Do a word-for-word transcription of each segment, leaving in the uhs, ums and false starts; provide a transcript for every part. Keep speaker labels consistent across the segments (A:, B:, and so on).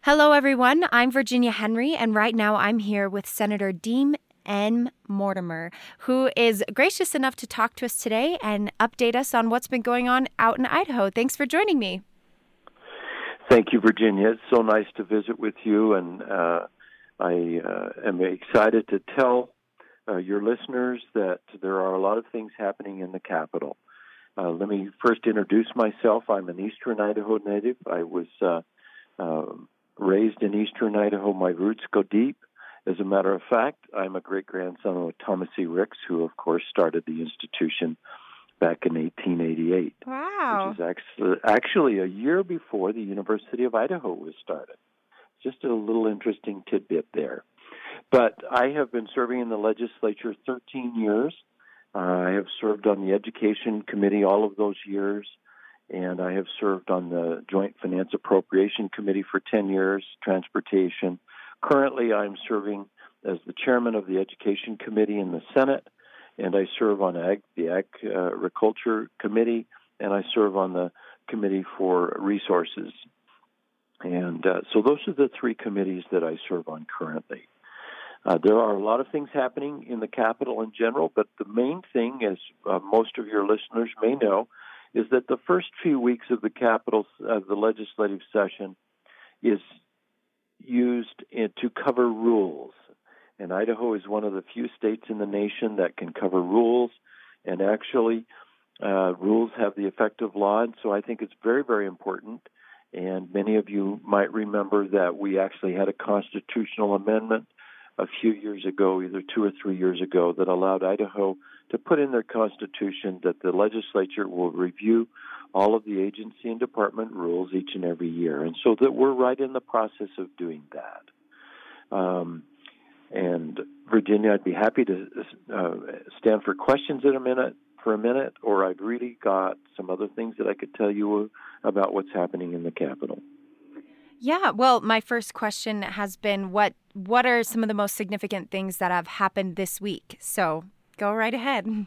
A: Hello, everyone. I'm Virginia Henry, and right now I'm here with Senator Dean M. Mortimer, who is gracious enough to talk to us today and update us on what's been going on out in Idaho. Thanks for joining me.
B: Thank you, Virginia. It's so nice to visit with you, and uh, I uh, am excited to tell uh, your listeners that there are a lot of things happening in the Capitol. Uh, let me first introduce myself. I'm an Eastern Idaho native. I was uh, uh, raised in Eastern Idaho. My roots go deep. As a matter of fact, I'm a great-grandson of Thomas E. Ricks, who, of course, started the institution back in eighteen eighty-eight.
A: Wow.
B: Which is actually, actually a year before the University of Idaho was started. Just a little interesting tidbit there. But I have been serving in the legislature thirteen years. Uh, I have served on the Education Committee all of those years, and I have served on the Joint Finance Appropriation Committee for ten years, Transportation. Currently, I'm serving as the chairman of the Education Committee in the Senate, and I serve on ag, the Agriculture Committee, and I serve on the Committee for Resources. And uh, so those are the three committees that I serve on currently. Uh, there are a lot of things happening in the Capitol in general, but the main thing, as uh, most of your listeners may know, is that the first few weeks of the Capitol, uh, the legislative session, is used in, to cover rules. And Idaho is one of the few states in the nation that can cover rules, and actually uh, rules have the effect of law, and so I think it's very, very important. And many of you might remember that we actually had a constitutional amendment a few years ago, either two or three years ago, that allowed Idaho to put in their constitution that the legislature will review all of the agency and department rules each and every year. And so that we're right in the process of doing that. Um, and Virginia, I'd be happy to uh, stand for questions in a minute, for a minute, or I've really got some other things that I could tell you about what's happening in the Capitol.
A: Yeah, well, my first question has been what what are some of the most significant things that have happened this week? So go right ahead.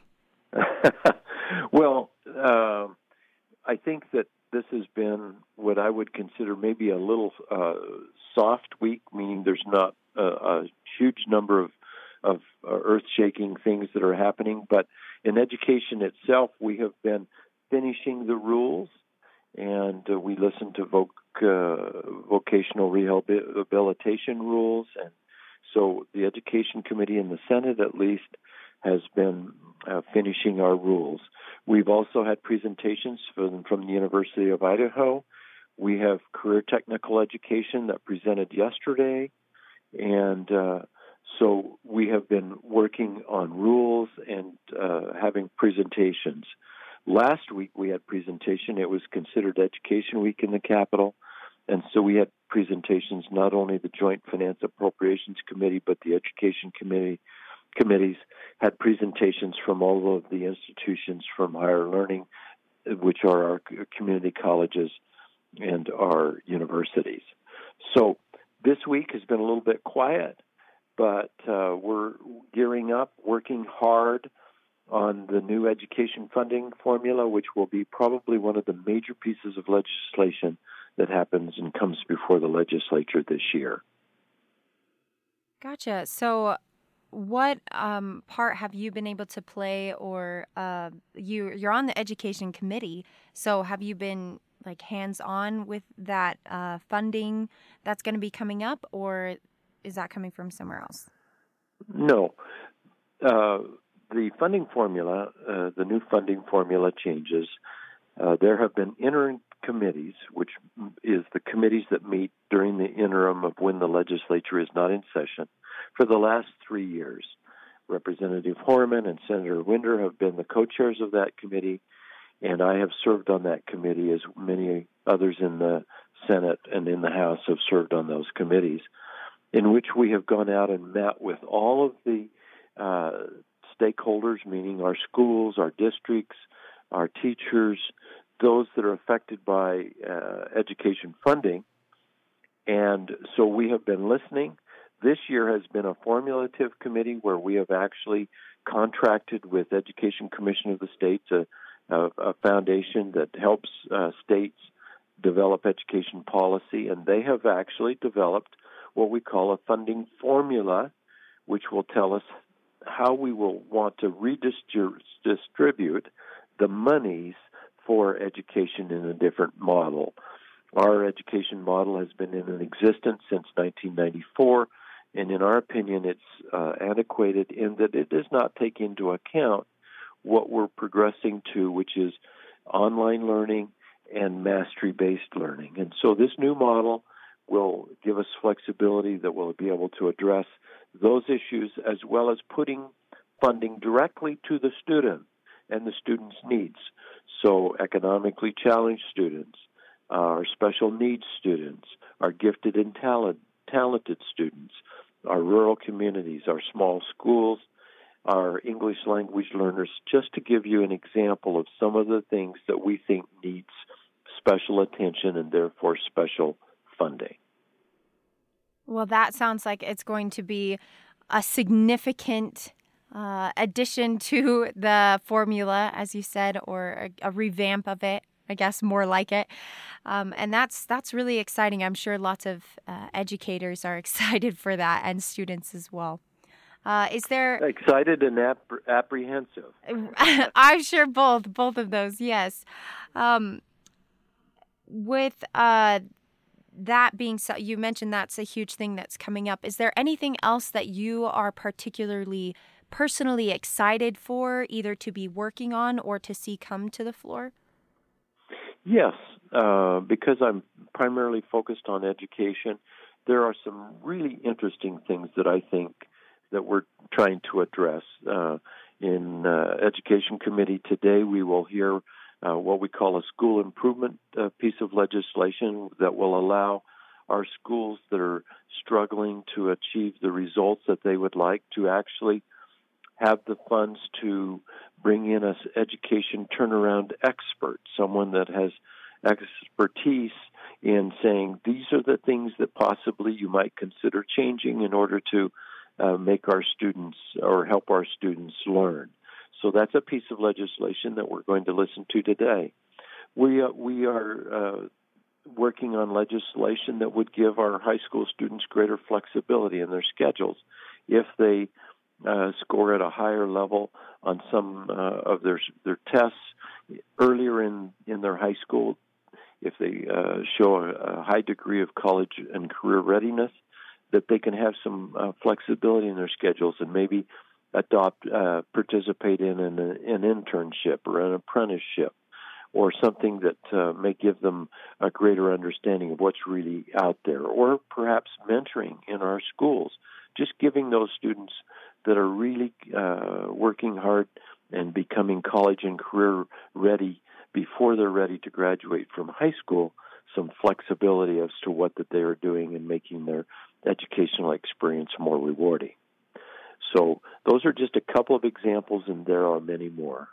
B: Well, uh, I think that this has been what I would consider maybe a little uh, soft week, meaning there's not a, a huge number of, of uh, earth-shaking things that are happening. But in education itself, we have been finishing the rules, and uh, we listened to voc, uh, vocational rehabilitation rules. And so the Education Committee in the Senate, at least, has been uh, finishing our rules. We've also had presentations from, from the University of Idaho. We have career technical education that presented yesterday. And uh, so we have been working on rules and uh, having presentations. Last week we had presentation. It was considered Education Week in the Capitol. And so we had presentations, not only the Joint Finance Appropriations Committee, but the Education Committee committees had presentations from all of the institutions from higher learning, which are our community colleges and our universities. So this week has been a little bit quiet, but uh, we're gearing up, working hard on the new education funding formula, which will be probably one of the major pieces of legislation that happens and comes before the legislature this year.
A: Gotcha. So what um, part have you been able to play, or uh, you, you're on the Education Committee, so have you been like hands-on with that uh, funding that's going to be coming up, or is that coming from somewhere else?
B: No. Uh, the funding formula, uh, the new funding formula changes. Uh, there have been interim committees, which is the committees that meet during the interim of when the legislature is not in session, for the last three years. Representative Horman and Senator Winder have been the co-chairs of that committee, and I have served on that committee, as many others in the Senate and in the House have served on those committees, in which we have gone out and met with all of the uh, stakeholders, meaning our schools, our districts, our teachers, those that are affected by uh, education funding. And so we have been listening. This year has been a formulative committee where we have actually contracted with Education Commission of the States, a, a, a foundation that helps uh, states develop education policy, and they have actually developed what we call a funding formula, which will tell us how we will want to redistribute the monies for education in a different model. Our education model has been in existence since nineteen ninety-four, and in our opinion, it's uh, antiquated in that it does not take into account what we're progressing to, which is online learning and mastery-based learning. And so this new model will give us flexibility that will be able to address those issues, as well as putting funding directly to the student and the student's needs. So economically challenged students, our special needs students, our gifted and talent, talented students, our rural communities, our small schools, our English language learners, just to give you an example of some of the things that we think needs special attention and therefore special funding.
A: Well, that sounds like it's going to be a significant uh, addition to the formula, as you said, or a, a revamp of it, I guess, more like it. Um, and that's that's really exciting. I'm sure lots of uh, educators are excited for that, and students as well. Uh, is there
B: excited and ap- apprehensive?
A: I'm sure both, both of those. Yes. Um, with uh, that being so, you mentioned that's a huge thing that's coming up. Is there anything else that you are particularly personally excited for, either to be working on or to see come to the floor?
B: Yes, uh, because I'm primarily focused on education, there are some really interesting things that I think that we're trying to address. Uh, in uh, Education Committee today, we will hear uh, what we call a school improvement uh, piece of legislation that will allow our schools that are struggling to achieve the results that they would like to actually have the funds to bring in an education turnaround expert, someone that has expertise in saying these are the things that possibly you might consider changing in order to Uh, make our students or help our students learn. So that's a piece of legislation that we're going to listen to today. We uh, we are uh, working on legislation that would give our high school students greater flexibility in their schedules. If they uh, score at a higher level on some uh, of their their tests earlier in, in their high school, if they uh, show a, a high degree of college and career readiness, that they can have some uh, flexibility in their schedules and maybe adopt, uh, participate in an, an internship or an apprenticeship or something that uh, may give them a greater understanding of what's really out there, or perhaps mentoring in our schools, just giving those students that are really uh, working hard and becoming college and career ready before they're ready to graduate from high school some flexibility as to what that they are doing and making their educational experience more rewarding. So those are just a couple of examples, and there are many more.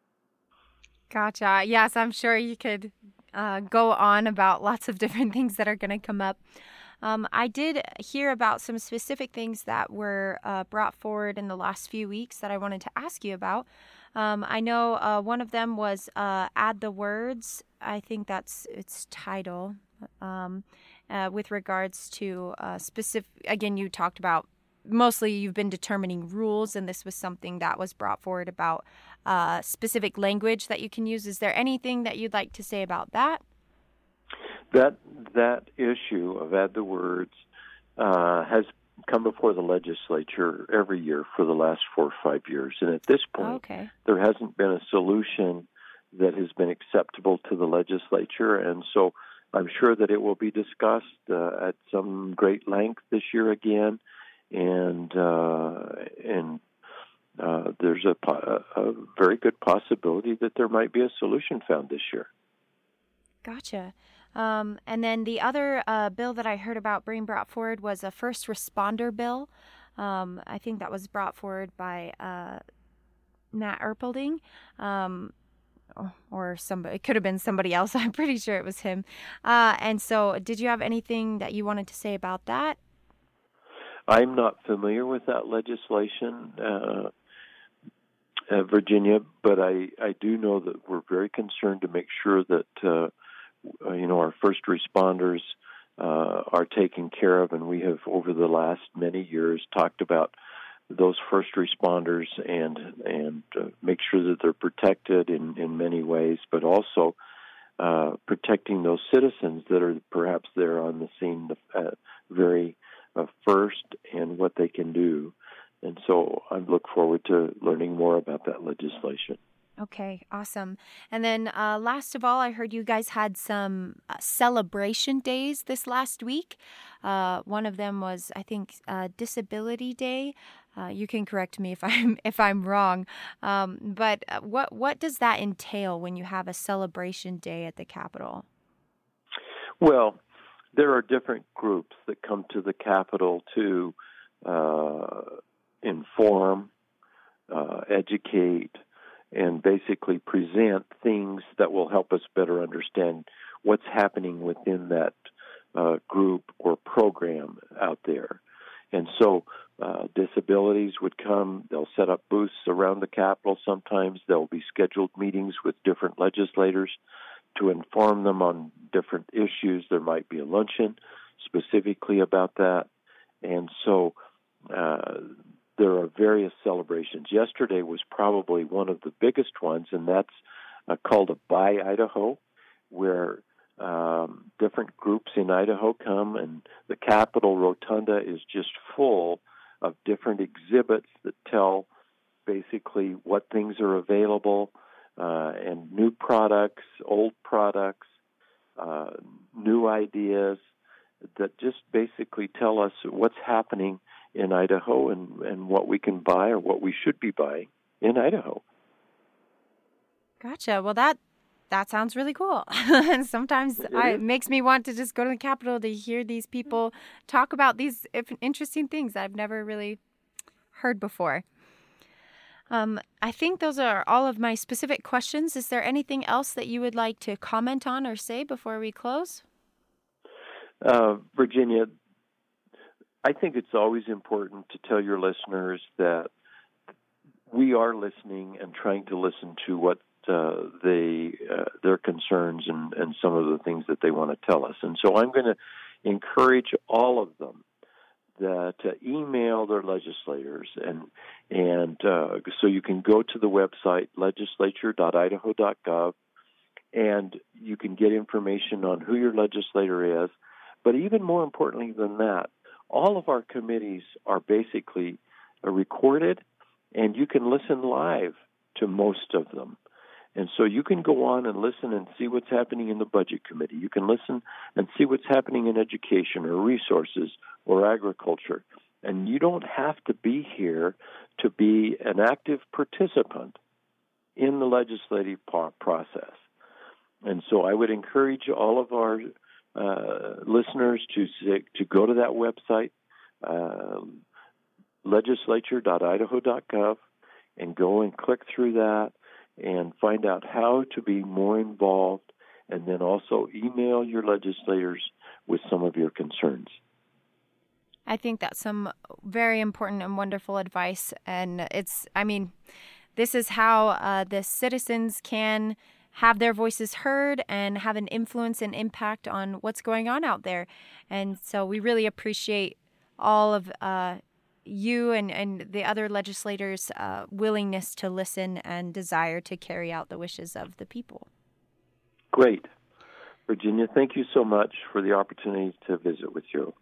A: Gotcha. Yes, I'm sure you could uh, go on about lots of different things that are going to come up. Um, I did hear about some specific things that were uh, brought forward in the last few weeks that I wanted to ask you about. Um, I know uh, one of them was uh, Add the Words. I think that's its title. Um, uh, with regards to uh, specific, again, you talked about mostly you've been determining rules, and this was something that was brought forward about uh, specific language that you can use. Is there anything that you'd like to say about that?
B: That that issue of Add the Words uh, has come before the legislature every year for the last four or five years. And at this point,
A: okay.
B: there hasn't been a solution that has been acceptable to the legislature. And so I'm sure that it will be discussed uh, at some great length this year again. And uh, and uh, there's a, a very good possibility that there might be a solution found this year.
A: Gotcha. Um, and then the other uh, bill that I heard about being brought forward was a first responder bill. Um, I think that was brought forward by uh, Matt Erpelding, um, or somebody. It could have been somebody else. I'm pretty sure it was him. Uh, and so, did you have anything that you wanted to say about that?
B: I'm not familiar with that legislation, uh, uh, Virginia, but I, I do know that we're very concerned to make sure that uh, uh, you know, our first responders uh, are taken care of, and we have, over the last many years, talked about those first responders and and uh, make sure that they're protected in, in many ways, but also uh, protecting those citizens that are perhaps there on the scene uh, very uh, first and what they can do. And so I look forward to learning more about that legislation.
A: Okay, awesome. And then uh, last of all, I heard you guys had some uh, celebration days this last week. Uh, one of them was, I think, uh, Disability Day. Uh, you can correct me if I'm if I'm wrong. Um, but what what does that entail when you have a celebration day at the Capitol?
B: Well, there are different groups that come to the Capitol to uh, inform, uh, educate, and basically present things that will help us better understand what's happening within that uh, group or program out there. And so uh, disabilities would come, they'll set up booths around the Capitol sometimes, there'll be scheduled meetings with different legislators to inform them on different issues. There might be a luncheon specifically about that. And so uh, there are various celebrations. Yesterday was probably one of the biggest ones, and that's uh, called a Buy Idaho, where um, different groups in Idaho come, and the Capitol Rotunda is just full of different exhibits that tell basically what things are available, uh, and new products, old products, uh, new ideas that just basically tell us what's happening in Idaho and, and what we can buy or what we should be buying in Idaho.
A: Gotcha. Well, that that sounds really cool. And sometimes I, it makes me want to just go to the Capitol to hear these people talk about these interesting things I've never really heard before. Um, I think those are all of my specific questions. Is there anything else that you would like to comment on or say before we close?
B: Uh, Virginia, I think it's always important to tell your listeners that we are listening and trying to listen to what uh, they uh, their concerns and, and some of the things that they want to tell us. And so I'm going to encourage all of them that uh, email their legislators, and and uh, so you can go to the website legislature dot idaho dot gov, and you can get information on who your legislator is. But even more importantly than that, all of our committees are basically uh, recorded, and you can listen live to most of them. And so you can go on and listen and see what's happening in the Budget Committee. You can listen and see what's happening in education or resources or agriculture. And you don't have to be here to be an active participant in the legislative process. And so I would encourage all of our uh, listeners to to go to that website, uh, legislature dot idaho dot gov, and go and click through that and find out how to be more involved, and then also email your legislators with some of your concerns.
A: I think that's some very important and wonderful advice. And it's, I mean, this is how uh, the citizens can have their voices heard and have an influence and impact on what's going on out there. And so we really appreciate all of uh, you and, and the other legislators' uh, willingness to listen and desire to carry out the wishes of the people.
B: Great. Virginia, thank you so much for the opportunity to visit with you.